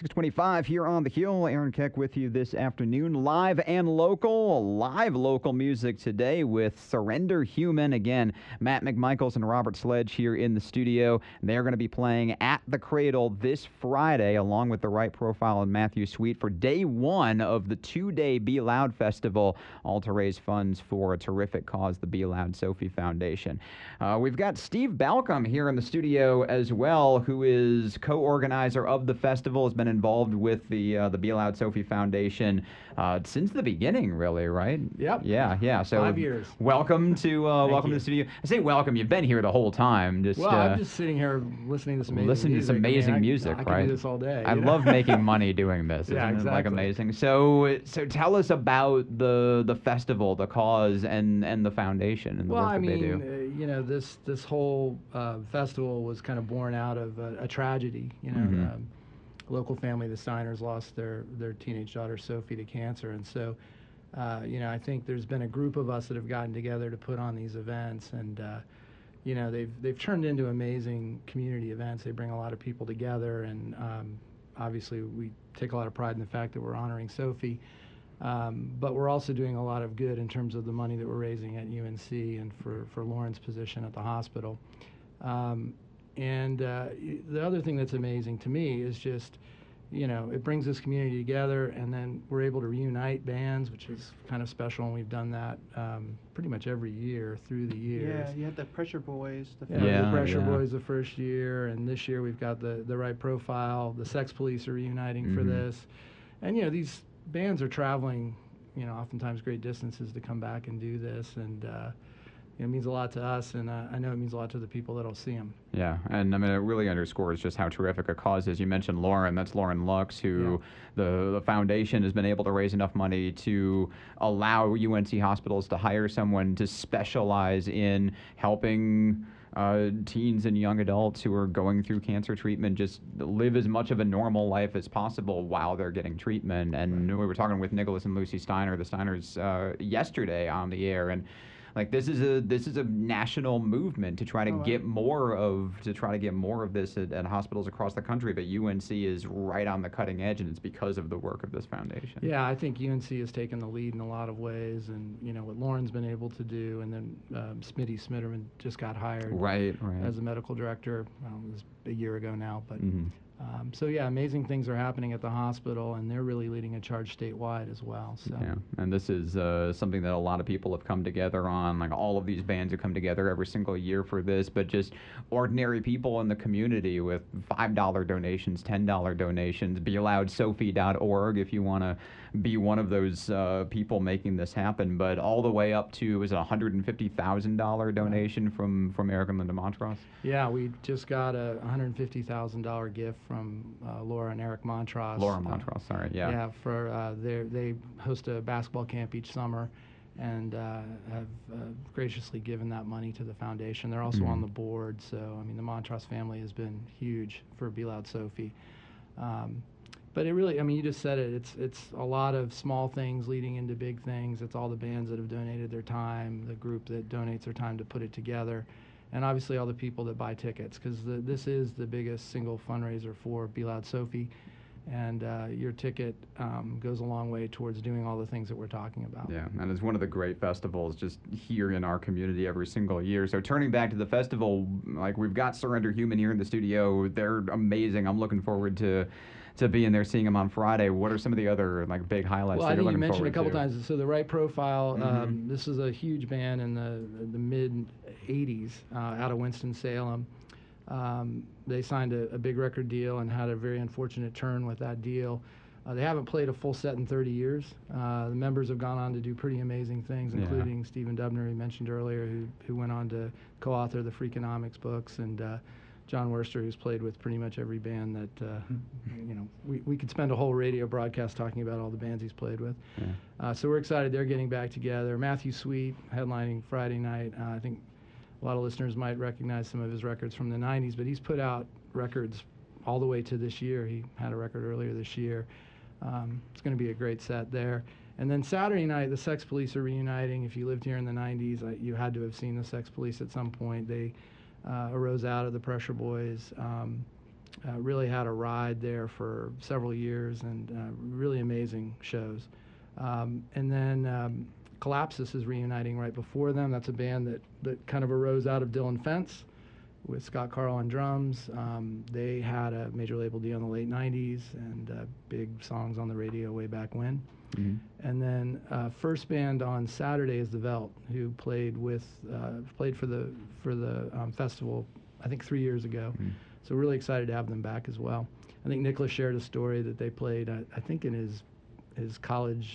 625 here on The Hill. Aaron Keck with you this afternoon. Live and local. Live local music today with Surrender Human. Again, Matt McMichaels and Robert Sledge here in the studio. They're going to be playing at the Cradle this Friday, along with The Right Profile and Matthew Sweet, for day one of the two-day Be Loud Festival, all to raise funds for a terrific cause, the Be Loud Sophie Foundation. We've got Steve Balcom here in the studio as well, who is co-organizer of the festival, has been involved with the Be Loud Sophie Foundation since the beginning, really, right? Yep. Yeah. So 5 years. Welcome to welcome to the studio. I say welcome. You've been here the whole time. I'm just sitting here listening to some amazing music. Music, I right? can do this all day. I love making money doing this. Isn't Yeah, it like exactly. amazing? So tell us about the festival, the cause, and the foundation and the work that they do. This whole festival was kind of born out of a tragedy. A local family, the Steiners, lost their teenage daughter Sophie to cancer, and so I think there's been a group of us that have gotten together to put on these events, and they've turned into amazing community events. They bring a lot of people together, and obviously we take a lot of pride in the fact that we're honoring Sophie, but we're also doing a lot of good in terms of the money that we're raising at UNC and for Lauren's position at the hospital. The other thing that's amazing to me is just, it brings this community together, and then we're able to reunite bands, which is kind of special, and we've done that pretty much every year through the years. Yeah, you had the Pressure Boys. The Pressure Boys the first year, and this year we've got the Right Profile. The Sex Police are reuniting for this. And, these bands are traveling, oftentimes great distances to come back and do this, and it means a lot to us, and I know it means a lot to the people that'll see them. Yeah, and I mean, it really underscores just how terrific a cause is. You mentioned Lauren. That's Lauren Lux, who the foundation has been able to raise enough money to allow UNC hospitals to hire someone to specialize in helping teens and young adults who are going through cancer treatment just live as much of a normal life as possible while they're getting treatment. And we were talking with Nicholas and Lucy Steiner, the Steiners, yesterday on the air, and this is a national movement to try to get more of this at hospitals across the country. But UNC is right on the cutting edge, and it's because of the work of this foundation. Yeah, I think UNC has taken the lead in a lot of ways, and what Lauren's been able to do, and then Smitty Smitterman just got hired as a medical director. It was a year ago now, but. So amazing things are happening at the hospital, and they're really leading a charge statewide as well. So. Yeah, and this is something that a lot of people have come together on. Like all of these bands have come together every single year for this, but just ordinary people in the community with $5 donations, $10 donations. BeLoudSophie.org if you want to be one of those people making this happen. But all the way up to, is it $150,000 donation from Eric and Linda Montross? Yeah, we just got a $150,000 gift from Laura and Eric Montross. Laura Montross, sorry, yeah. Yeah, for they host a basketball camp each summer, and have graciously given that money to the foundation. They're also on the board, so I mean the Montross family has been huge for Be Loud Sophie. But it really, you just said it. It's a lot of small things leading into big things. It's all the bands that have donated their time, the group that donates their time to put it together, and obviously all the people that buy tickets, because this is the biggest single fundraiser for Be Loud Sophie, and your ticket goes a long way towards doing all the things that we're talking about. Yeah, and it's one of the great festivals just here in our community every single year. So turning back to the festival, we've got Surrender Human here in the studio. They're amazing. I'm looking forward to being there, seeing them on Friday. What are some of the other big highlights that you're looking forward to? Well, I think you mentioned a couple times. So the Right Profile, this is a huge band in the mid '80s out of Winston-Salem. They signed a big record deal and had a very unfortunate turn with that deal. They haven't played a full set in 30 years. The members have gone on to do pretty amazing things, including Stephen Dubner, who mentioned earlier, who went on to co-author the Freakonomics books, and John Worster, who's played with pretty much every band that, we could spend a whole radio broadcast talking about all the bands he's played with. Yeah. So we're excited they're getting back together. Matthew Sweet headlining Friday night. I think a lot of listeners might recognize some of his records from the 90s, but he's put out records all the way to this year. He had a record earlier this year. It's going to be a great set there. And then Saturday night, the Sex Police are reuniting. If you lived here in the 90s, you had to have seen the Sex Police at some point. They arose out of the Pressure Boys. really had a ride there for several years, and really amazing shows. And then Collapsus is reuniting right before them. That's a band that kind of arose out of Dylan Fence with Scott Carl on drums. They had a major label deal in the late 90s and big songs on the radio way back when. Mm-hmm. And then first band on Saturday is The Velt, who played for the festival, I think 3 years ago. Mm-hmm. So we're really excited to have them back as well. I think Nicholas shared a story that they played, I think in his college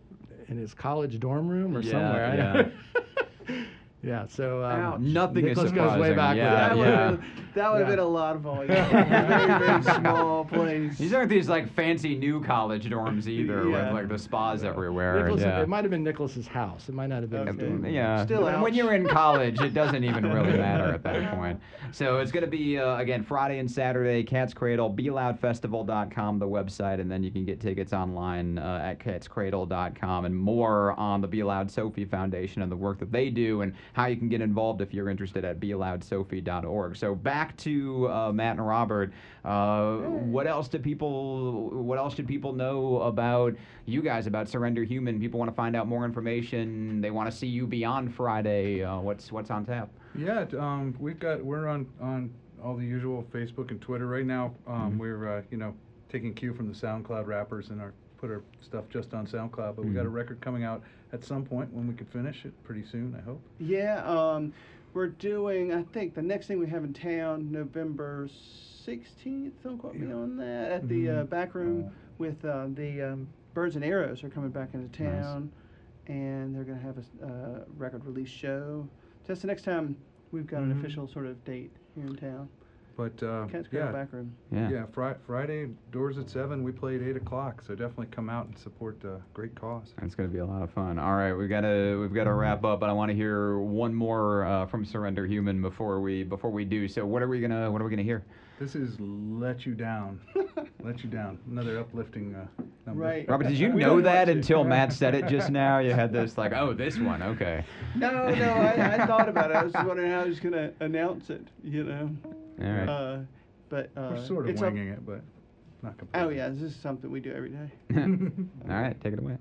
dorm room or somewhere. Yeah. Yeah, so nothing Nicholas is surprising. goes way back. Yeah, that would have been a lot of volume. Very, very small place. These aren't these like fancy new college dorms either, with like the spas everywhere. It might have been Nicholas's house. It might not have been his dorm. Yeah. Still, when you're in college, it doesn't even really matter at that point. So it's going to be again Friday and Saturday, Cat's Cradle, BeLoudFestival.com, the website, and then you can get tickets online at catscradle.com, and more on the Be Loud Sophie Foundation and the work that they do, and how you can get involved if you're interested at BeLoudSophie.org. So back to Matt and Robert. What else should people know about you guys, about Surrender Human? People want to find out more information. They want to see you beyond Friday. What's on tap? Yeah, we're on all the usual Facebook and Twitter right now. We're taking cue from the SoundCloud rappers and put our stuff just on SoundCloud, but we got a record coming out at some point when we can finish it pretty soon, I hope. Yeah, we're doing, I think the next thing we have in town, November 16th, don't quote me on that, at the back room with the Birds and Arrows are coming back into town, and they're going to have a record release show. That's the next time we've got an official sort of date here in town. But back room. Friday, doors at 7. We play at 8 o'clock. So definitely come out and support great cause. It's going to be a lot of fun. All right, we've got to wrap up, but I want to hear one more from Surrender Human before we do. So what are we gonna hear? This is Let You Down. Let You Down. Another uplifting number. Right. Robert, did you know that until Matt said it just now? You had this like, oh, this one, okay. No, I thought about it. I was just wondering how I was going to announce it, All right. But we're sort of winging it, but not completely. Oh yeah, this is something we do every day. All right, take it away.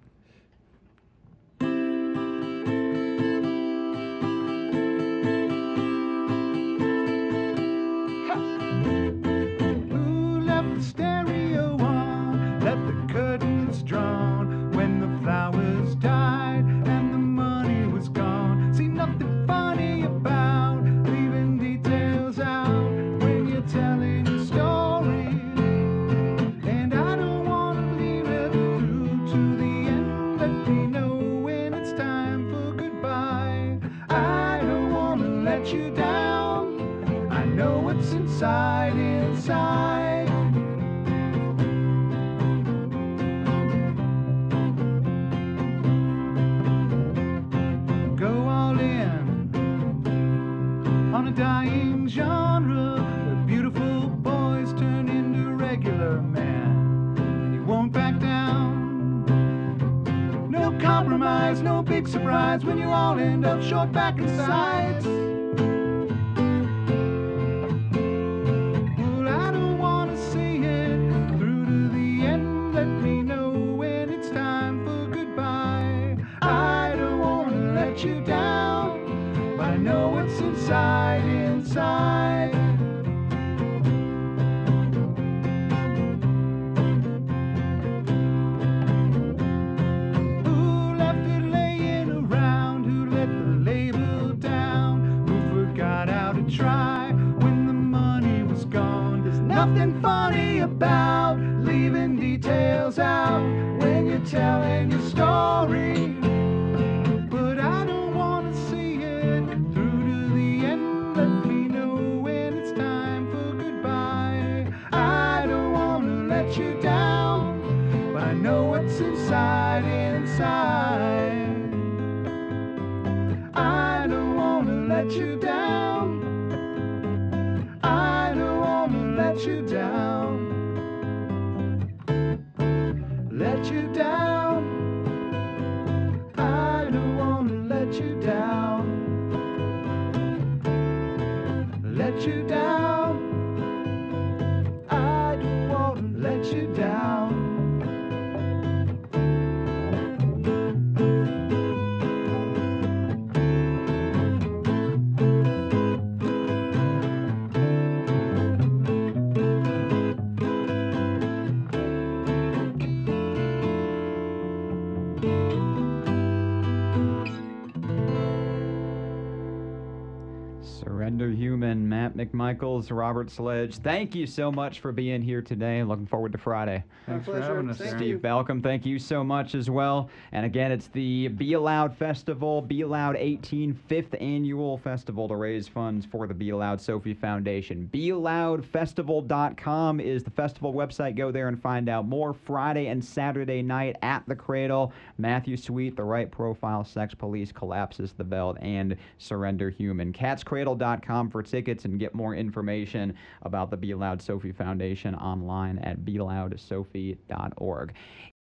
Who left the stereo on? Left the curtains drawn when the flowers died and the money was gone. See, nothing funny about leaving details out when you're telling a story. And I don't want to leave it through to the end. Let me know when it's time for goodbye. I don't want to let you down. I know what's inside. Go all in on a dying genre where beautiful boys turn into regular men, and you won't back down. No compromise, no big surprise when you all end up short back and sides. Inside. Who left it laying around? Who let the label down? Who forgot how to try when the money was gone? There's nothing funny about leaving details out when you're telling your story. I don't want to let you down. I don't want to let you down. Let you down. I don't want to let you down. Let you down. Matt McMichaels, Robert Sledge, thank you so much for being here today. Looking forward to Friday. Thanks for pleasure. having us, Thank Aaron. you. Steve Balcom, thank you so much as well. And again, it's the Be Loud Festival, Be Loud 18 5th Annual Festival to raise funds for the Be Loud Sophie Foundation. BeLoudFestival.com is the festival website. Go there and find out more. Friday and Saturday night at the Cradle. Matthew Sweet, The Right Profile, Sex Police, Collapses the Belt, and Surrender Human. CatsCradle.com for tickets and get more information about the Be Loud Sophie Foundation online at BeLoudSophie.org.